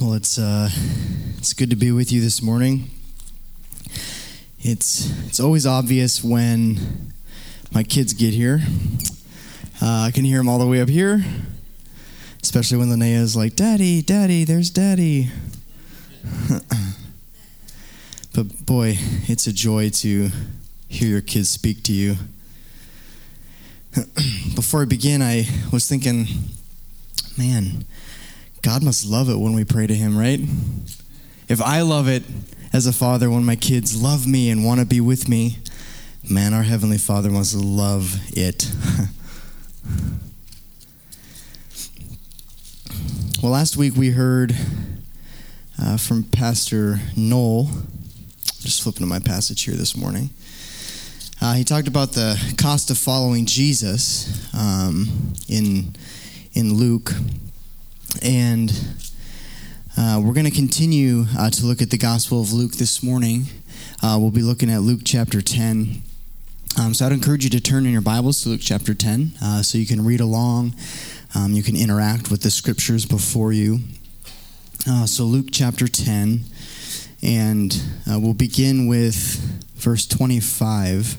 Well, it's good to be with you this morning. It's always obvious when my kids get here. I can hear them all the way up here, especially when Linnea's like, "Daddy, Daddy, there's Daddy." But boy, it's a joy to hear your kids speak to you. Before I begin, I was thinking, man, God must love it when we pray to him, right? If I love it as a father when my kids love me and want to be with me, man, our Heavenly Father must love it. Well, last week we heard from Pastor Noel. Just flipping to my passage here this morning. He talked about the cost of following Jesus in Luke. And we're going to continue to look at the Gospel of Luke this morning. We'll be looking at Luke chapter 10. So I'd encourage you to turn in your Bibles to Luke chapter 10 so you can read along. You can interact with the scriptures before you. So Luke chapter 10, and we'll begin with verse 25.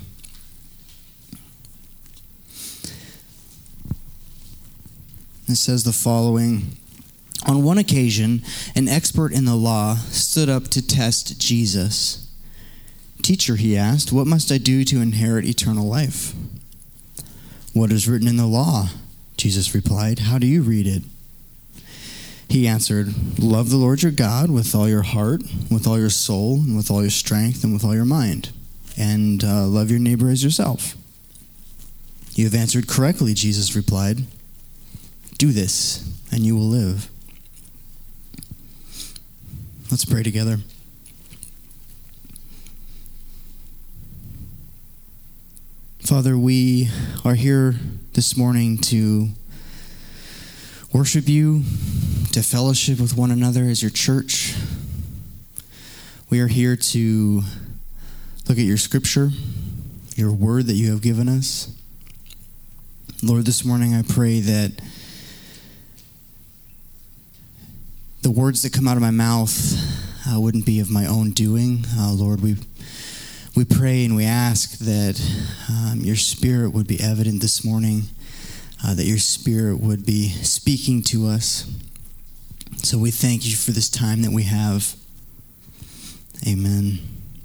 It says the following: On one occasion, an expert in the law stood up to test Jesus. "Teacher," he asked, "what must I do to inherit eternal life?" "What is written in the law?" Jesus replied. "How do you read it?" He answered, "Love the Lord your God with all your heart, with all your soul, and with all your strength, and with all your mind. And love your neighbor as yourself." "You have answered correctly," Jesus replied. "Do this, and you will live." Let's pray together. Father, we are here this morning to worship you, to fellowship with one another as your church. We are here to look at your scripture, your word that you have given us. Lord, this morning I pray that the words that come out of my mouth wouldn't be of my own doing. Lord, we pray and we ask that your Spirit would be evident this morning, that your Spirit would be speaking to us. So we thank you for this time that we have. Amen.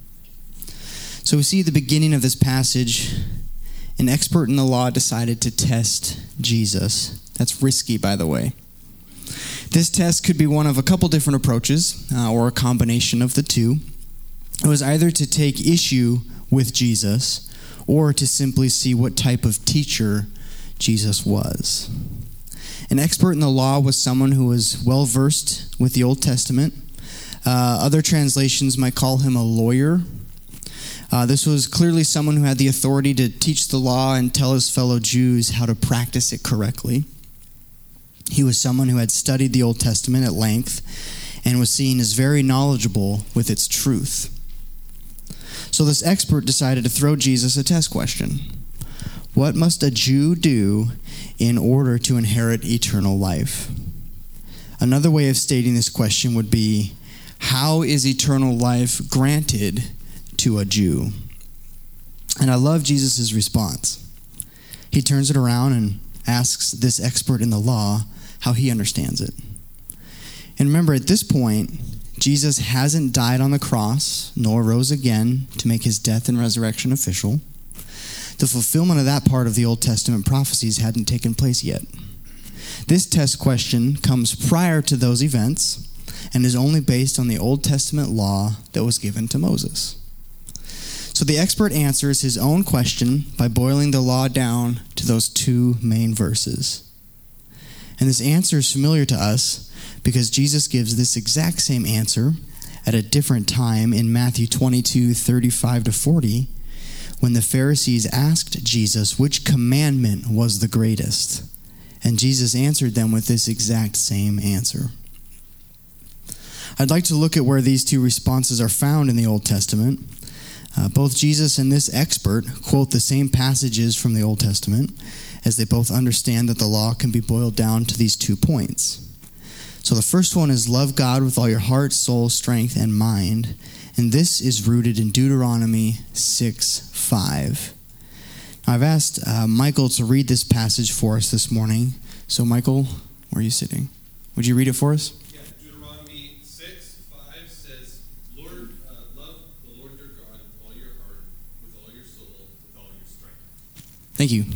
So we see at the beginning of this passage, an expert in the law decided to test Jesus. That's risky, by the way. This test could be one of a couple different approaches, or a combination of the two. It was either to take issue with Jesus, or to simply see what type of teacher Jesus was. An expert in the law was someone who was well-versed with the Old Testament. Other translations might call him a lawyer. This was clearly someone who had the authority to teach the law and tell his fellow Jews how to practice it correctly. He was someone who had studied the Old Testament at length and was seen as very knowledgeable with its truth. So this expert decided to throw Jesus a test question. What must a Jew do in order to inherit eternal life? Another way of stating this question would be, how is eternal life granted to a Jew? And I love Jesus' response. He turns it around and asks this expert in the law how he understands it. And remember, at this point, Jesus hasn't died on the cross, nor rose again to make his death and resurrection official. The fulfillment of that part of the Old Testament prophecies hadn't taken place yet. This test question comes prior to those events and is only based on the Old Testament law that was given to Moses. So the expert answers his own question by boiling the law down to those two main verses. And this answer is familiar to us because Jesus gives this exact same answer at a different time in Matthew 22:35-40, when the Pharisees asked Jesus which commandment was the greatest. And Jesus answered them with this exact same answer. I'd like to look at where these two responses are found in the Old Testament. Both Jesus and this expert quote the same passages from the Old Testament, as they both understand that the law can be boiled down to these 2 points. So the first one is love God with all your heart, soul, strength, and mind. And this is rooted in Deuteronomy 6:5. Now I've asked Michael to read this passage for us this morning. So Michael, where are you sitting? Would you read it for us? Yeah, Deuteronomy 6:5 says, love the Lord your God with all your heart, with all your soul, with all your strength. Thank you.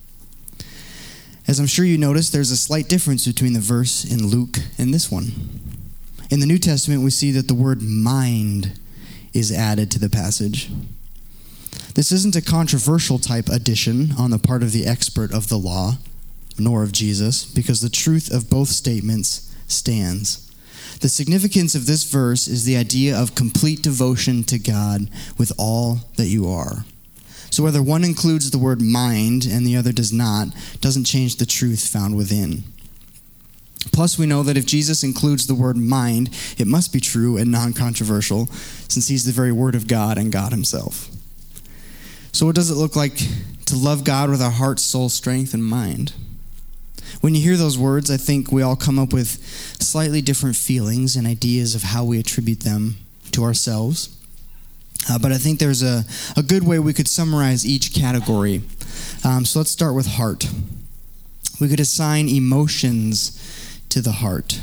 As I'm sure you noticed, there's a slight difference between the verse in Luke and this one. In the New Testament, we see that the word mind is added to the passage. This isn't a controversial type addition on the part of the expert of the law, nor of Jesus, because the truth of both statements stands. The significance of this verse is the idea of complete devotion to God with all that you are. So whether one includes the word mind and the other does not, doesn't change the truth found within. Plus, we know that if Jesus includes the word mind, it must be true and non-controversial, since he's the very word of God and God himself. So what does it look like to love God with our heart, soul, strength, and mind? When you hear those words, I think we all come up with slightly different feelings and ideas of how we attribute them to ourselves. But I think there's a good way we could summarize each category. So let's start with heart. We could assign emotions to the heart.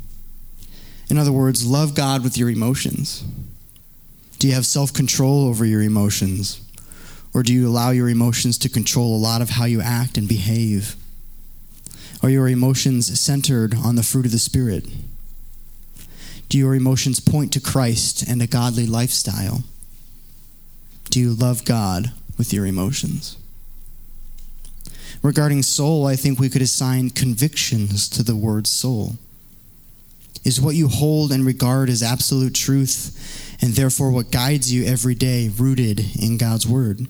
In other words, love God with your emotions. Do you have self-control over your emotions? Or do you allow your emotions to control a lot of how you act and behave? Are your emotions centered on the fruit of the Spirit? Do your emotions point to Christ and a godly lifestyle? Do you love God with your emotions? Regarding soul, I think we could assign convictions to the word soul. Is what you hold and regard as absolute truth, and therefore what guides you every day, rooted in God's word?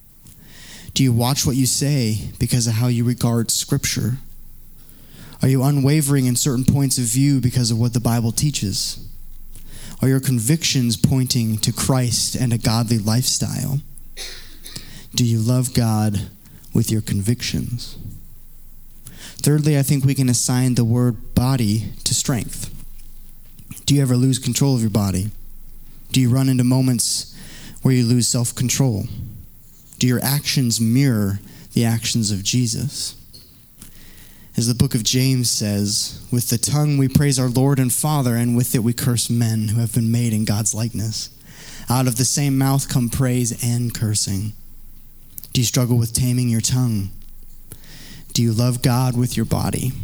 Do you watch what you say because of how you regard Scripture? Are you unwavering in certain points of view because of what the Bible teaches? Are your convictions pointing to Christ and a godly lifestyle? Do you love God with your convictions? Thirdly, I think we can assign the word body to strength. Do you ever lose control of your body? Do you run into moments where you lose self-control? Do your actions mirror the actions of Jesus? As the book of James says, with the tongue we praise our Lord and Father, and with it we curse men who have been made in God's likeness. Out of the same mouth come praise and cursing. Do you struggle with taming your tongue? Do you love God with your body?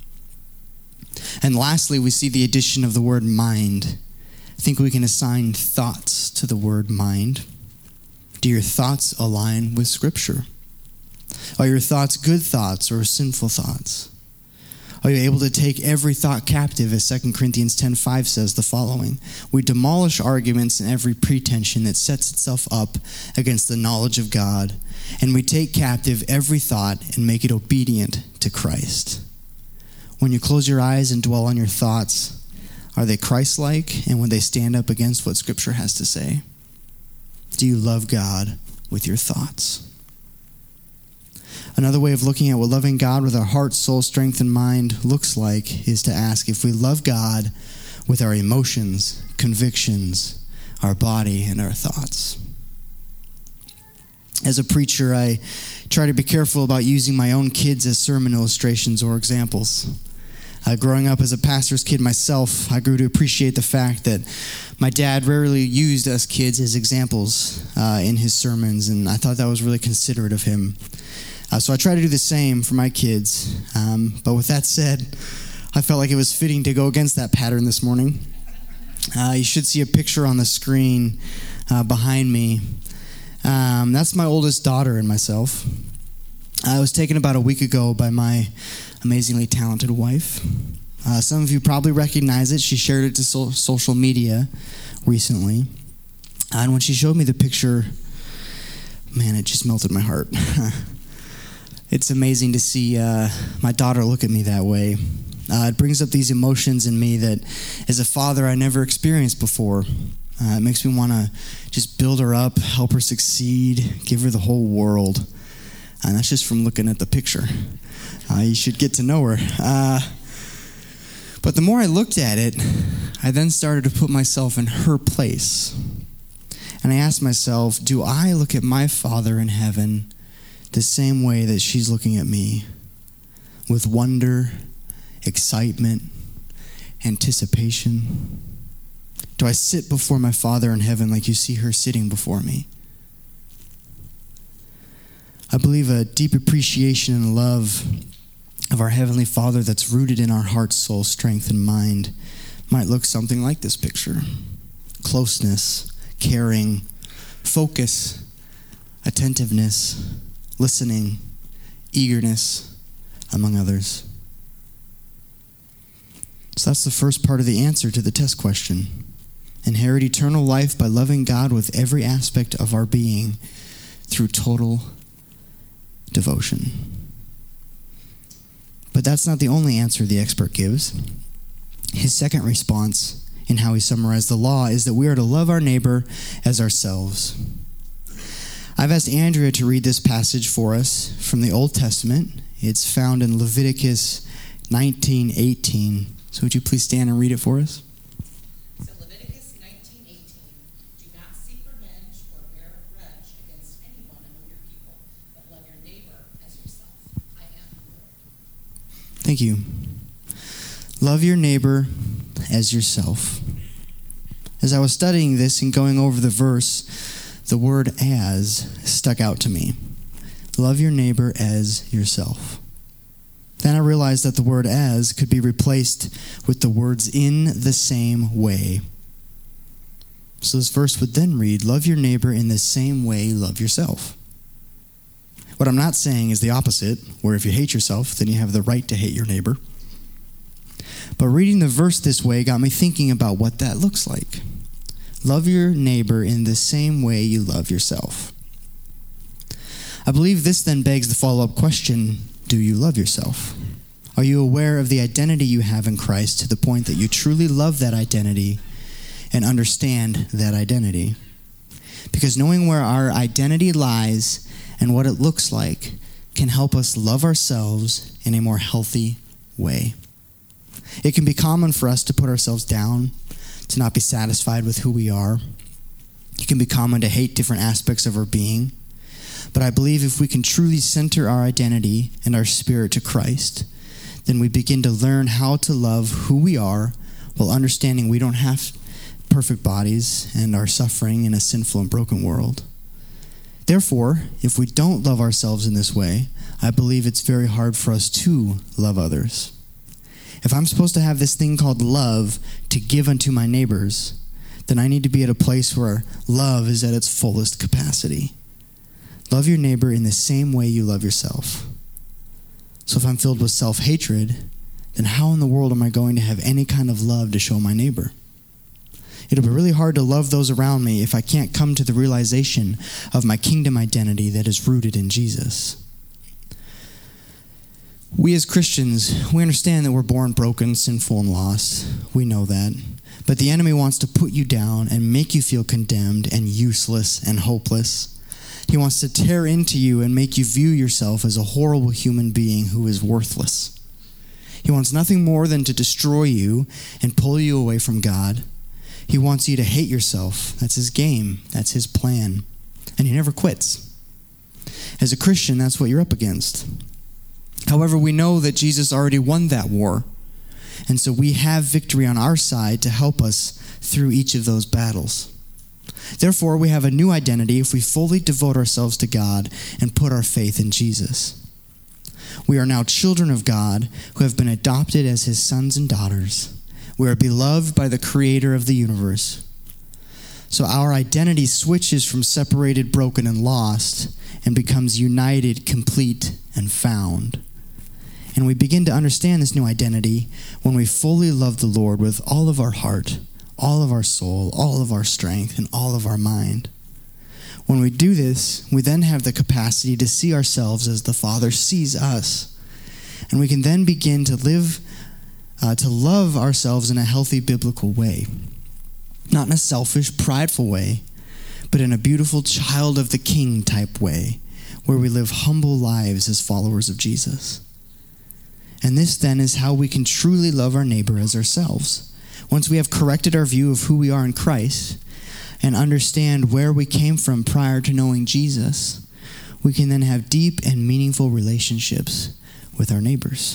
And lastly, we see the addition of the word mind. I think we can assign thoughts to the word mind. Do your thoughts align with Scripture? Are your thoughts good thoughts or sinful thoughts? Are you able to take every thought captive, as 2 Corinthians 10:5 says the following? We demolish arguments and every pretension that sets itself up against the knowledge of God, and we take captive every thought and make it obedient to Christ. When you close your eyes and dwell on your thoughts, are they Christ-like, and when they stand up against what Scripture has to say? Do you love God with your thoughts? Another way of looking at what loving God with our heart, soul, strength, and mind looks like is to ask if we love God with our emotions, convictions, our body, and our thoughts. As a preacher, I try to be careful about using my own kids as sermon illustrations or examples. Growing up as a pastor's kid myself, I grew to appreciate the fact that my dad rarely used us kids as examples in his sermons, and I thought that was really considerate of him. So I try to do the same for my kids. But with that said, I felt like it was fitting to go against that pattern this morning. You should see a picture on the screen behind me. That's my oldest daughter and myself. I was taken about a week ago by my amazingly talented wife. Some of you probably recognize it. She shared it to social media recently. And when she showed me the picture, man, it just melted my heart. It's amazing to see my daughter look at me that way. It brings up these emotions in me that, as a father, I never experienced before. It makes me want to just build her up, help her succeed, give her the whole world. And that's just from looking at the picture. You should get to know her. But the more I looked at it, I then started to put myself in her place. And I asked myself, do I look at my Father in heaven the same way that she's looking at me? With wonder, excitement, anticipation? Do I sit before my Father in heaven like you see her sitting before me? I believe a deep appreciation and love of our Heavenly Father that's rooted in our heart, soul, strength, and mind might look something like this picture. Closeness, caring, focus, attentiveness, listening, eagerness, among others. So that's the first part of the answer to the test question. Inherit eternal life by loving God with every aspect of our being through total devotion. But that's not the only answer the expert gives. His second response in how he summarized the law is that we are to love our neighbor as ourselves. I've asked Andrea to read this passage for us from the Old Testament. It's found in Leviticus 19:18. So would you please stand and read it for us? So Leviticus 19:18, do not seek revenge or bear a grudge against anyone among your people, but love your neighbor as yourself. I am the Lord. Thank you. Love your neighbor as yourself. As I was studying this and going over the verse, the word as stuck out to me. Love your neighbor as yourself. Then I realized that the word as could be replaced with the words in the same way. So this verse would then read, love your neighbor in the same way you love yourself. What I'm not saying is the opposite, where if you hate yourself, then you have the right to hate your neighbor. But reading the verse this way got me thinking about what that looks like. Love your neighbor in the same way you love yourself. I believe this then begs the follow-up question, do you love yourself? Are you aware of the identity you have in Christ to the point that you truly love that identity and understand that identity? Because knowing where our identity lies and what it looks like can help us love ourselves in a more healthy way. It can be common for us to put ourselves down, to not be satisfied with who we are. It can be common to hate different aspects of our being. But I believe if we can truly center our identity and our spirit to Christ, then we begin to learn how to love who we are while understanding we don't have perfect bodies and are suffering in a sinful and broken world. Therefore, if we don't love ourselves in this way, I believe it's very hard for us to love others. If I'm supposed to have this thing called love to give unto my neighbors, then I need to be at a place where love is at its fullest capacity. Love your neighbor in the same way you love yourself. So if I'm filled with self-hatred, then how in the world am I going to have any kind of love to show my neighbor? It'll be really hard to love those around me if I can't come to the realization of my kingdom identity that is rooted in Jesus. We as Christians, we understand that we're born broken, sinful, and lost. We know that. But the enemy wants to put you down and make you feel condemned and useless and hopeless. He wants to tear into you and make you view yourself as a horrible human being who is worthless. He wants nothing more than to destroy you and pull you away from God. He wants you to hate yourself. That's his game. That's his plan. And he never quits. As a Christian, that's what you're up against. However, we know that Jesus already won that war. And so we have victory on our side to help us through each of those battles. Therefore, we have a new identity if we fully devote ourselves to God and put our faith in Jesus. We are now children of God who have been adopted as his sons and daughters. We are beloved by the Creator of the universe. So our identity switches from separated, broken, and lost and becomes united, complete, and found. And we begin to understand this new identity when we fully love the Lord with all of our heart, all of our soul, all of our strength, and all of our mind. When we do this, we then have the capacity to see ourselves as the Father sees us. And we can then begin to love ourselves in a healthy biblical way. Not in a selfish, prideful way, but in a beautiful child of the King type way, where we live humble lives as followers of Jesus. And this then is how we can truly love our neighbor as ourselves. Once we have corrected our view of who we are in Christ and understand where we came from prior to knowing Jesus, we can then have deep and meaningful relationships with our neighbors.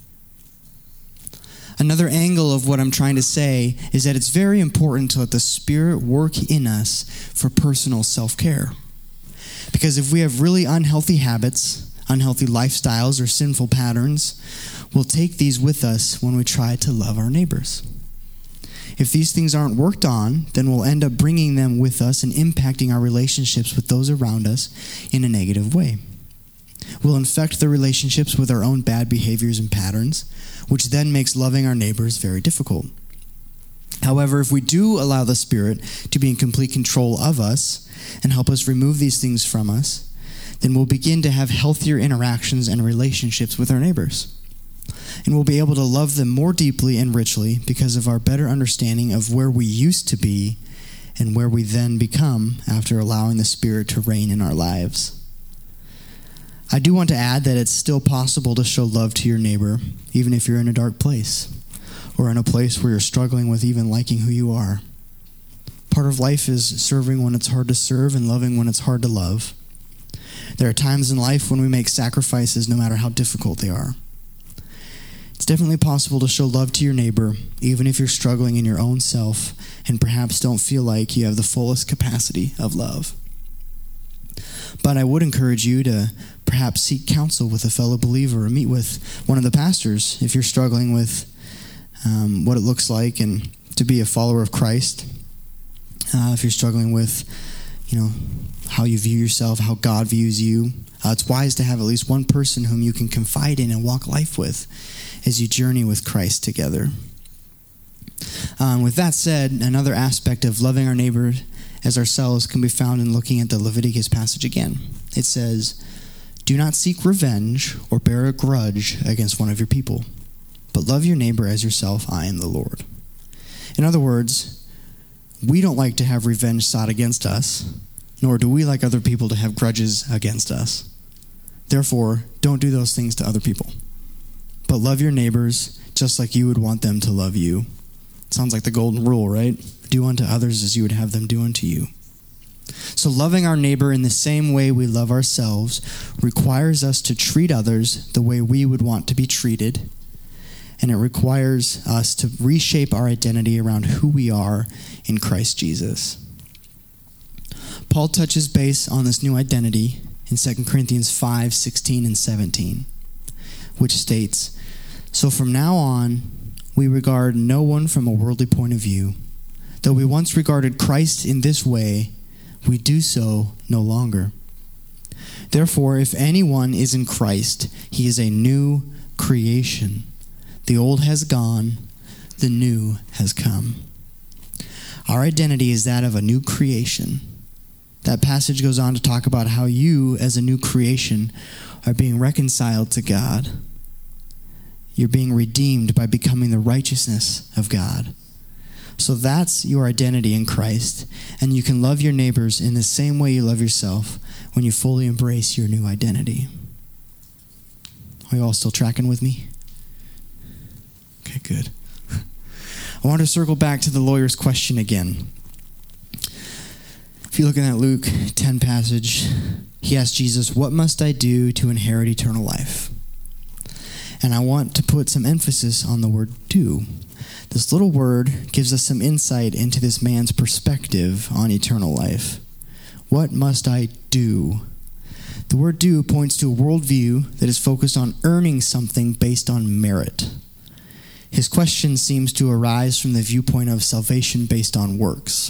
Another angle of what I'm trying to say is that it's very important to let the Spirit work in us for personal self-care. Because if we have really unhealthy habits, unhealthy lifestyles, or sinful patterns, we'll take these with us when we try to love our neighbors. If these things aren't worked on, then we'll end up bringing them with us and impacting our relationships with those around us in a negative way. We'll infect the relationships with our own bad behaviors and patterns, which then makes loving our neighbors very difficult. However, if we do allow the Spirit to be in complete control of us and help us remove these things from us, then we'll begin to have healthier interactions and relationships with our neighbors. And we'll be able to love them more deeply and richly because of our better understanding of where we used to be and where we then become after allowing the Spirit to reign in our lives. I do want to add that it's still possible to show love to your neighbor, even if you're in a dark place, or in a place where you're struggling with even liking who you are. Part of life is serving when it's hard to serve and loving when it's hard to love. There are times in life when we make sacrifices no matter how difficult they are. It's definitely possible to show love to your neighbor, even if you're struggling in your own self and perhaps don't feel like you have the fullest capacity of love. But I would encourage you to perhaps seek counsel with a fellow believer or meet with one of the pastors if you're struggling with what it looks like and to be a follower of Christ. If you're struggling with, how you view yourself, how God views you, it's wise to have at least one person whom you can confide in and walk life with as you journey with Christ together. With that said, another aspect of loving our neighbor as ourselves can be found in looking at the Leviticus passage again. It says, "Do not seek revenge or bear a grudge against one of your people, but love your neighbor as yourself. I am the Lord." In other words, we don't like to have revenge sought against us, nor do we like other people to have grudges against us. Therefore, don't do those things to other people. But love your neighbors just like you would want them to love you. Sounds like the golden rule, right? Do unto others as you would have them do unto you. So loving our neighbor in the same way we love ourselves requires us to treat others the way we would want to be treated. And it requires us to reshape our identity around who we are in Christ Jesus. Paul touches base on this new identity in 2 Corinthians 5:16 and 17, which states, "So from now on, we regard no one from a worldly point of view. Though we once regarded Christ in this way, we do so no longer. Therefore, if anyone is in Christ, he is a new creation. The old has gone, the new has come." Our identity is that of a new creation. That passage goes on to talk about how you, as a new creation, are being reconciled to God. You're being redeemed by becoming the righteousness of God. So that's your identity in Christ, and you can love your neighbors in the same way you love yourself when you fully embrace your new identity. Are you all still tracking with me? Okay, good. I want to circle back to the lawyer's question again. If you look in that Luke 10 passage, he asked Jesus, "What must I do to inherit eternal life?" And I want to put some emphasis on the word "do." This little word gives us some insight into this man's perspective on eternal life. What must I do? The word "do" points to a worldview that is focused on earning something based on merit. His question seems to arise from the viewpoint of salvation based on works.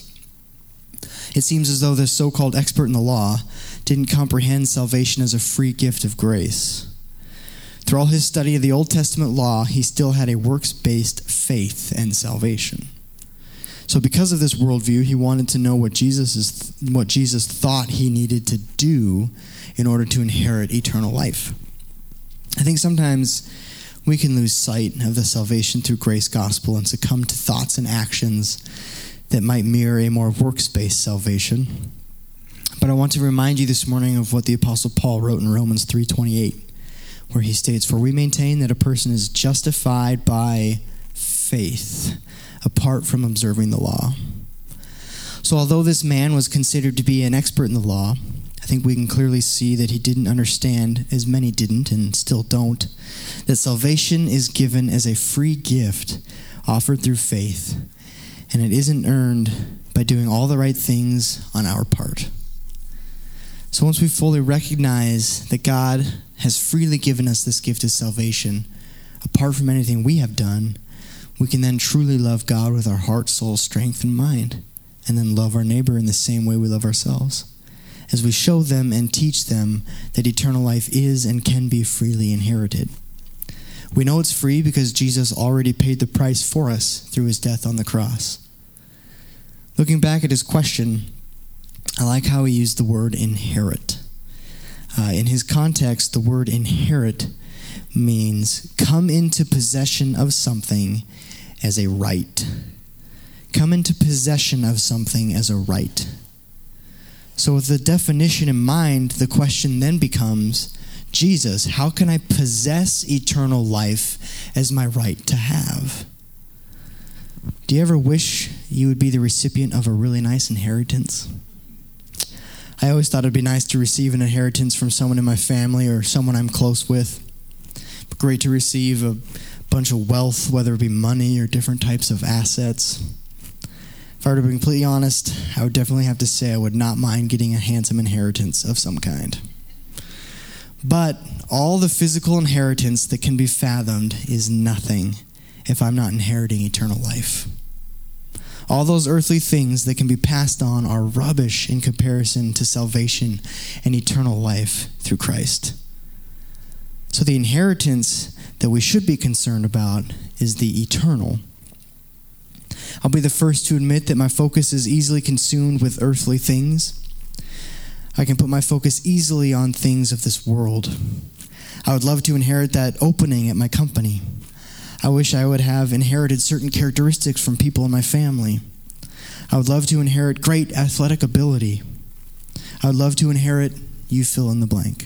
It seems as though this so-called expert in the law didn't comprehend salvation as a free gift of grace. Through all his study of the Old Testament law, he still had a works-based faith and salvation. So because of this worldview, he wanted to know what Jesus thought he needed to do in order to inherit eternal life. I think sometimes we can lose sight of the salvation through grace gospel and succumb to thoughts and actions that might mirror a more works-based salvation. But I want to remind you this morning of what the Apostle Paul wrote in Romans 3:28, where he states, "For we maintain that a person is justified by faith, apart from observing the law." So although this man was considered to be an expert in the law, I think we can clearly see that he didn't understand, as many didn't and still don't, that salvation is given as a free gift offered through faith, and it isn't earned by doing all the right things on our part. So once we fully recognize that God has freely given us this gift of salvation, apart from anything we have done, we can then truly love God with our heart, soul, strength, and mind, and then love our neighbor in the same way we love ourselves, as we show them and teach them that eternal life is and can be freely inherited. We know it's free because Jesus already paid the price for us through his death on the cross. Looking back at his question, I like how he used the word inherit. In his context, the word inherit means come into possession of something as a right. Come into possession of something as a right. So with the definition in mind, the question then becomes, Jesus, how can I possess eternal life as my right to have? Do you ever wish you would be the recipient of a really nice inheritance? I always thought it'd be nice to receive an inheritance from someone in my family or someone I'm close with. Great to receive a bunch of wealth, whether it be money or different types of assets. If I were to be completely honest, I would definitely have to say I would not mind getting a handsome inheritance of some kind. But all the physical inheritance that can be fathomed is nothing if I'm not inheriting eternal life. All those earthly things that can be passed on are rubbish in comparison to salvation and eternal life through Christ. So the inheritance that we should be concerned about is the eternal. I'll be the first to admit that my focus is easily consumed with earthly things. I can put my focus easily on things of this world. I would love to inherit that opening at my company. I wish I would have inherited certain characteristics from people in my family. I would love to inherit great athletic ability. I would love to inherit, you fill in the blank.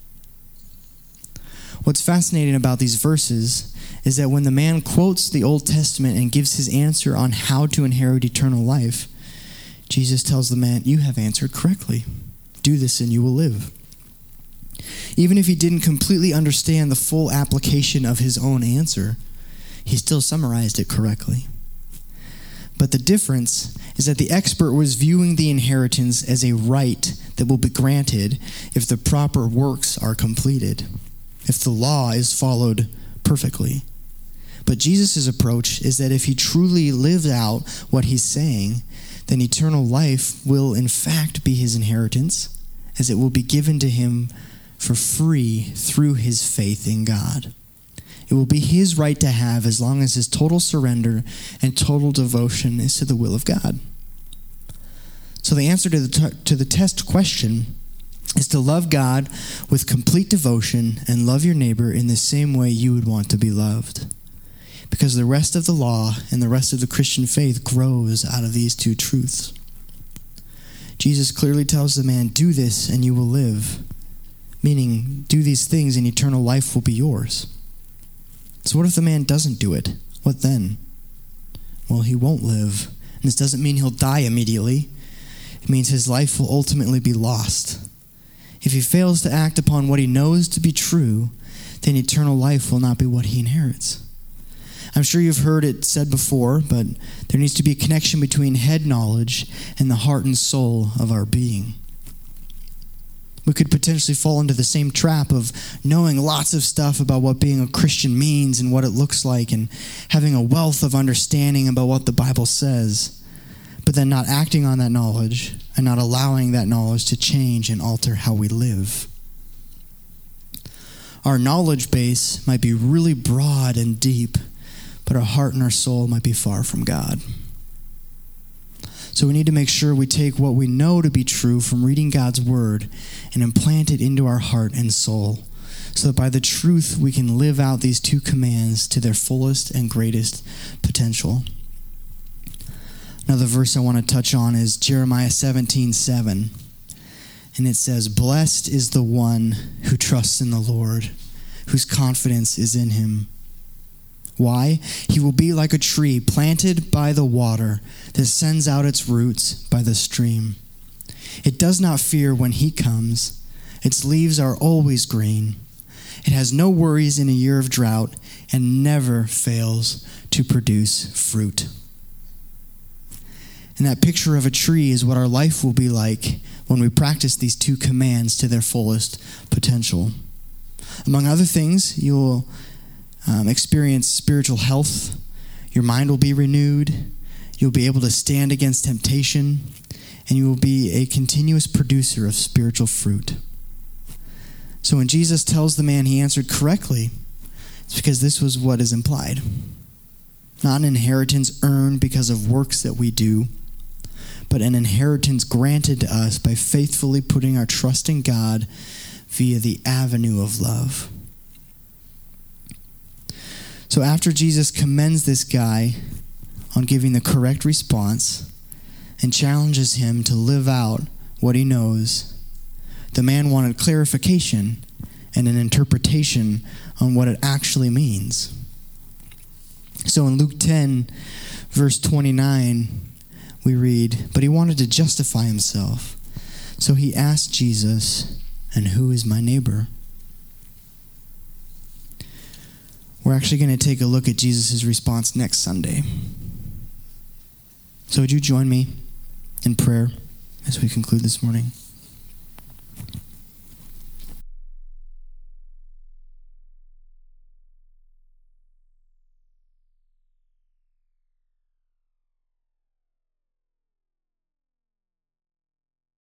What's fascinating about these verses is that when the man quotes the Old Testament and gives his answer on how to inherit eternal life, Jesus tells the man, you have answered correctly. Do this and you will live. Even if he didn't completely understand the full application of his own answer, he still summarized it correctly. But the difference is that the expert was viewing the inheritance as a right that will be granted if the proper works are completed, if the law is followed perfectly. But Jesus' approach is that if he truly lives out what he's saying, then eternal life will in fact be his inheritance, as it will be given to him for free through his faith in God. It will be his right to have as long as his total surrender and total devotion is to the will of God. So the answer to the test question is to love God with complete devotion and love your neighbor in the same way you would want to be loved. Because the rest of the law and the rest of the Christian faith grows out of these two truths. Jesus clearly tells the man, do this and you will live. Meaning, do these things and eternal life will be yours. So what if the man doesn't do it? What then? Well, he won't live. And this doesn't mean he'll die immediately. It means his life will ultimately be lost. If he fails to act upon what he knows to be true, then eternal life will not be what he inherits. I'm sure you've heard it said before, but there needs to be a connection between head knowledge and the heart and soul of our being. We could potentially fall into the same trap of knowing lots of stuff about what being a Christian means and what it looks like, and having a wealth of understanding about what the Bible says, but then not acting on that knowledge and not allowing that knowledge to change and alter how we live. Our knowledge base might be really broad and deep, but our heart and our soul might be far from God. So we need to make sure we take what we know to be true from reading God's word and implant it into our heart and soul, so that by the truth we can live out these two commands to their fullest and greatest potential. Another verse I want to touch on is Jeremiah 17:7. And it says, blessed is the one who trusts in the Lord, whose confidence is in him. Why? He will be like a tree planted by the water that sends out its roots by the stream. It does not fear when heat comes. Its leaves are always green. It has no worries in a year of drought and never fails to produce fruit. And that picture of a tree is what our life will be like when we practice these two commands to their fullest potential. Among other things, you will experience spiritual health. Your mind will be renewed. You'll be able to stand against temptation. And you will be a continuous producer of spiritual fruit. So when Jesus tells the man he answered correctly, it's because this was what is implied. Not an inheritance earned because of works that we do, but an inheritance granted to us by faithfully putting our trust in God via the avenue of love. So after Jesus commends this guy on giving the correct response and challenges him to live out what he knows, the man wanted clarification and an interpretation on what it actually means. So in Luke 10, verse 29, we read, "But he wanted to justify himself. So he asked Jesus, 'And who is my neighbor?'" We're actually going to take a look at Jesus' response next Sunday. So would you join me in prayer as we conclude this morning?